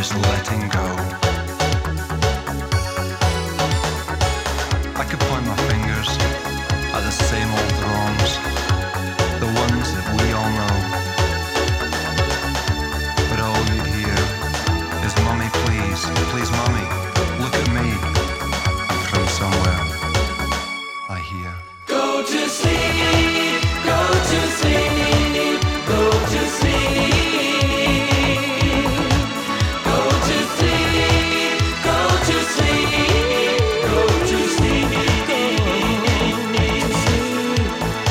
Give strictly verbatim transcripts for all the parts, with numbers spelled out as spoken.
is letting go. I could point my fingers at the same old wrongs, the ones that we all know. But all you'd hear is, "Mummy, please, please, Mummy, look at me." And from somewhere I hear, "Go to sleep, go to sleep, go to sleep. Go to sleep, go to sleep, go to sleep, go to sleep."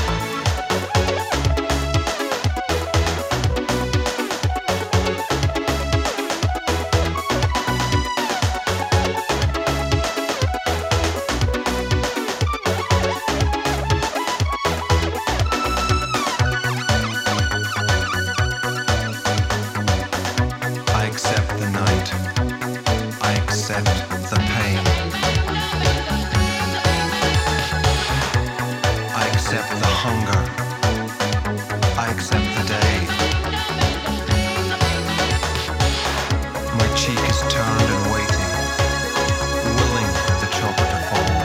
I accept the night, I accept the pain, I accept the hunger, I accept the day. My cheek is turned and waiting, willing the chopper to fall.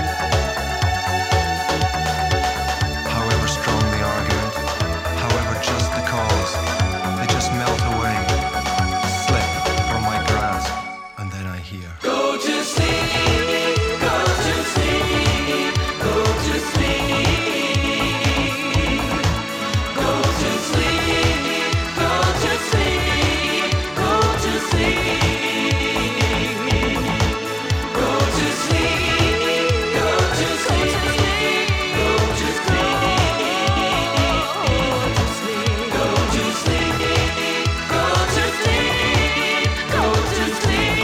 However strong the argument, however just the cause, they just melt away, slip from my grasp, and then I hear, Go to sleep, go to sleep, go to sleep. Go to sleep, go to sleep, go to sleep. Go to sleep, go to sleep, go to sleep. Go to sleep, go to sleep, go to sleep.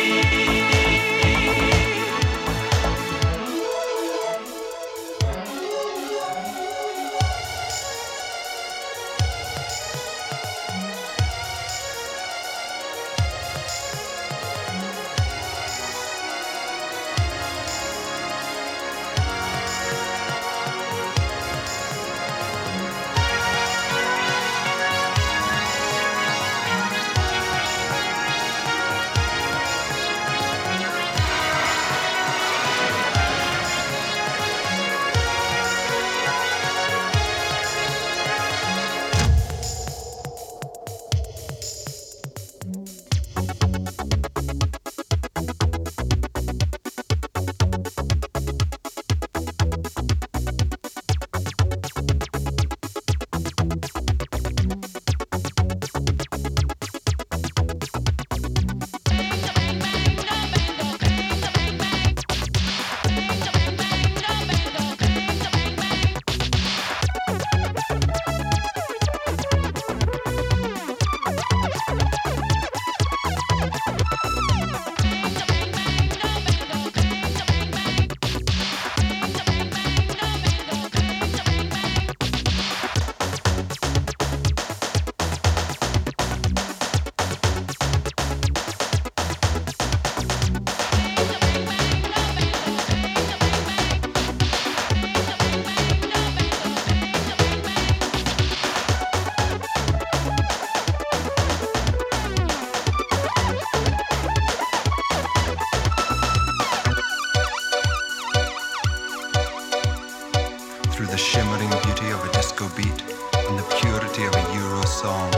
through the shimmering beauty of a disco beat and the purity of a Euro song.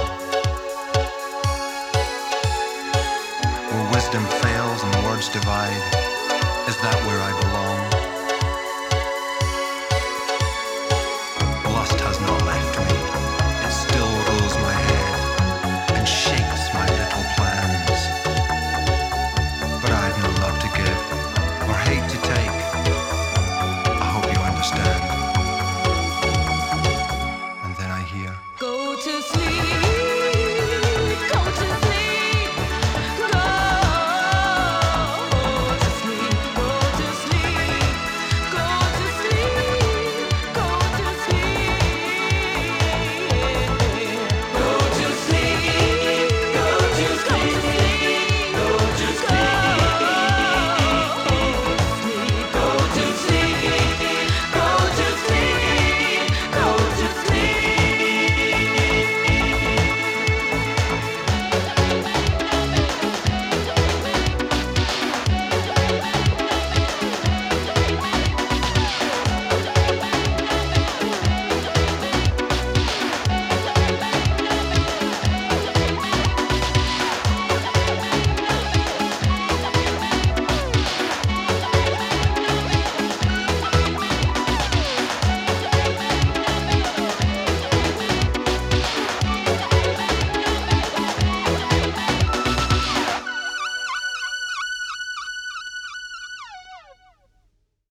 Where wisdom fails and words divide, is that where I belong?